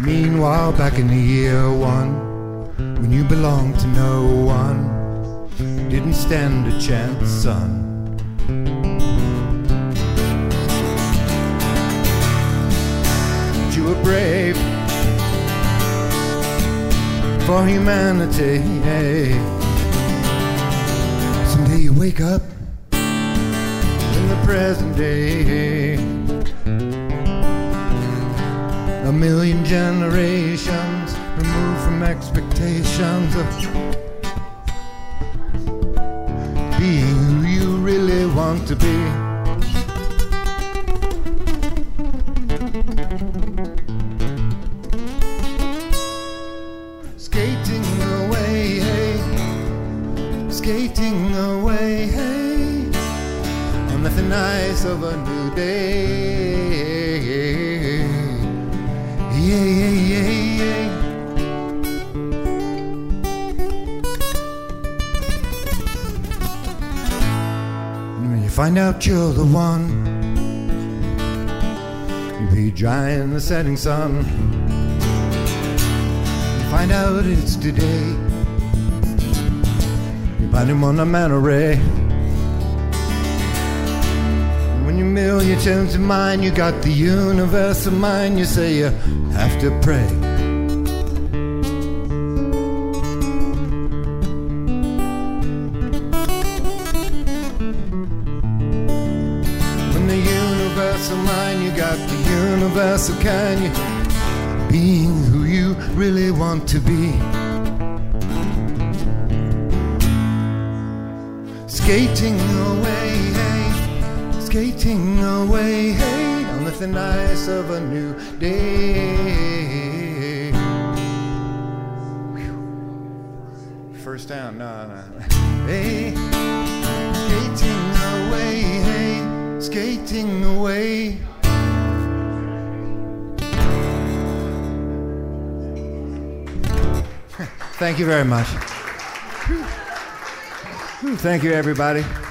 Meanwhile, back in the year one, when you belonged to no one, didn't stand a chance, son. But you were brave for humanity. Someday you wake up in the present day, a million generations removed from expectations of being who you really want to be. Skating away, hey, skating away, hey, on the thin ice of a new day. Yeah, yeah, yeah, yeah. And when you find out you're the one, you'll be dry in the setting sun. You find out it's today, you find him on a man array. When you mill your tunes in mind, you got the universe of mind. You say you have to pray. When the universe of mind, you got the universal kind. You being who you really want to be. Skating away, hey, skating away, hey, on the thin ice of a new day. Whew. First down, no. Hey, skating away, hey, skating away. Thank you very much. Thank you, everybody.